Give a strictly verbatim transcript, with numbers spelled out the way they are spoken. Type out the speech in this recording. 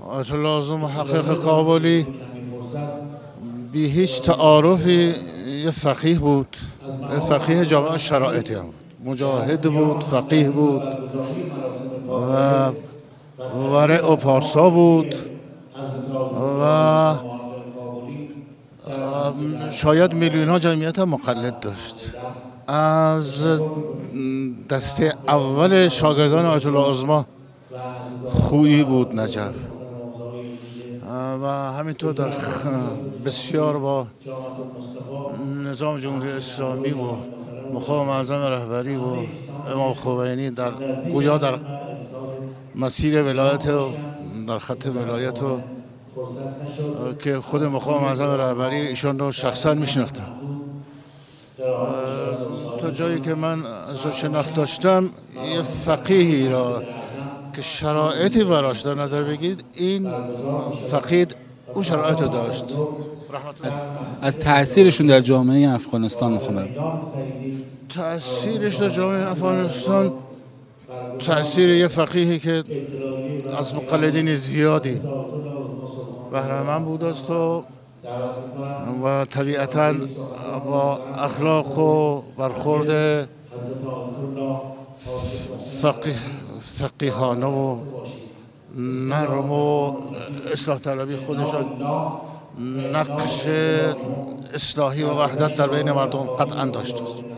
آیت الله اعظم محقق کابلی بی هیچ تعارفی یه فقیه بود، یه فقیه جامع شرایطی هم بود، مجاهد بود، فقیه بود و ورع و پارسا بود و شاید میلیون ها جمعیت مقلد داشت. از دسته اول شاگردان آیت الله اعظم خویی بود نجف و همینطور در بسیار با نظام جمهوری اسلامی و مقام معظم رهبری و امام خمینی در گویا در مسیر ولایت و در خط ولایت و که خود مقام معظم رهبری ایشان رو شخصا میشناختم. تا جایی که من از او شناخت داشتم، یه فقیهی را که شرایطی براش در نظر بگیرید، این فقید اون شرایط رو داشت. از, از تأثیرشون در جامعه افغانستان میخوام. تأثیرش در جامعه افغانستان تأثیر یه فقیهی که از مقلدین زیادی بهره مند بود است و و طبیعتاً با اخلاق و برخورد فقیه فقیهانه و نرم و اصلاح طلبی خودشان نقش اصلاحی و وحدت در بین مردم قطعاً داشت.